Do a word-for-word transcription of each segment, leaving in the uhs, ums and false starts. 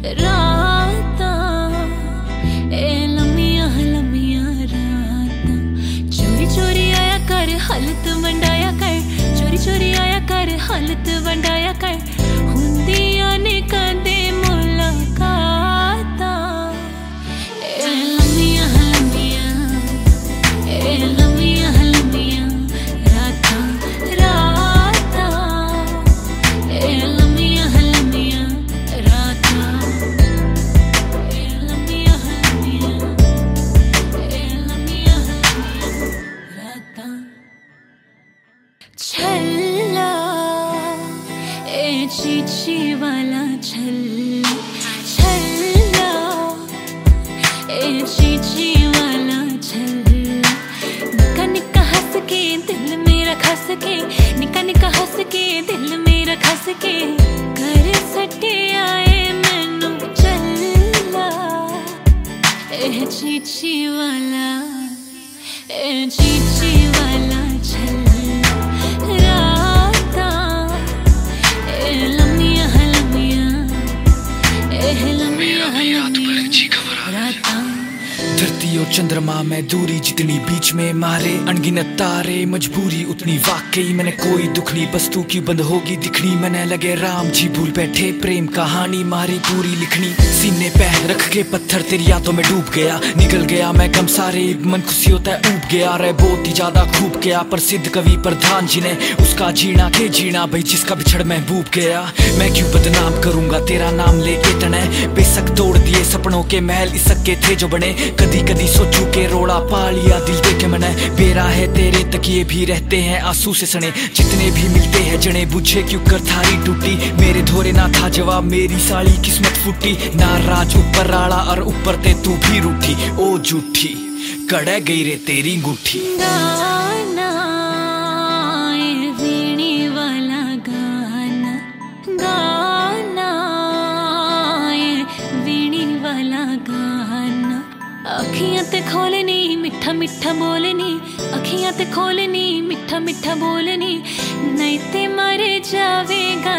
रातां ए लम्मियां लम्मियां रातां चोरी चोरी आया कर हालत वंडाया कर चोरी चोरी आया कर हालत वंडाया कर हुंदियां ने कदे मुलाकातां ए लम्मियां लम्मियां ए लम्मियां लम्मियां रातां रातां ए लम्मियां लम्मियां रातां ए लम्मियां लम्मियां ए लम्मियां लम्मियां रातां छल्ला ए चीची वाला छल्ला छल्ला ए चीची वाला छल्ला निका निका हंस के दिल मेरा खस के निका निका हंस के दिल मेरा खस के कर सटे आए मैनू चल्ला ए चीची वाला ए चीची वाला छल्ला रातां ए लम्मियां लम्मियां ए लम्मियां लम्मियां रातां धरती और चंद्रमा में दूरी जितनी बीच में मारे अनगिनत तारे मजबूरी उतनी वाकई मैंने कोई दुख नहीं बस तू क्यों बंद होगी दिखनी मैंने लगे राम जी भूल बैठे प्रेम कहानी मारी पूरी लिखनी सीने पे रख के पत्थर तेरी यादों में डूब गया निकल गया मैं गम सारे मन खुशी होता है ऊब गया रे बहुत ही ज्यादा खूब गया प्रसिद्ध कवि प्रधान जी ने उसका जीना के जीना भाई जिसका बिछड़ महबूब गया मैं क्यों बदनाम करूंगा तेरा नाम लेके तने बेशक तोड़ दिए सपनों के महल इसके थे जो बने कदी कदी सोचू के रोड़ा पा लिया दिल देखे मैंने बेरा है तेरे तकिए भी रहते हैं आंसू से सने जितने भी मिलते हैं जने बुझे क्यों कर थारी टूटी मेरे धोरे ना था जवाब मेरी साली किस्मत फूटी नाराज ऊपर राड़ा और ऊपर ते तू भी रूठी ओ झूठी कड़े गई रे तेरी गुठी गाना ए वीणी वाला गाना गाना ए वीणी वाला गाना अखियां ते खोलनी मिठा मिठा बोलनी अखियां ते खोलनी मिठा मिठा बोलनी नहीं ते मर जावेगा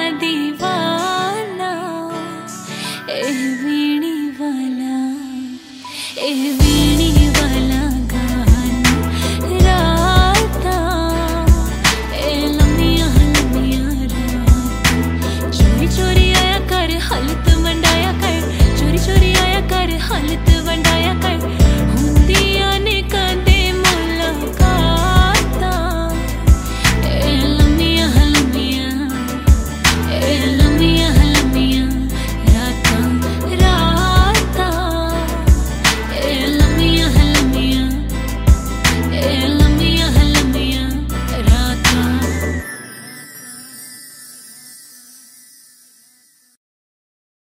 दीवाना ए वीणी वाला ए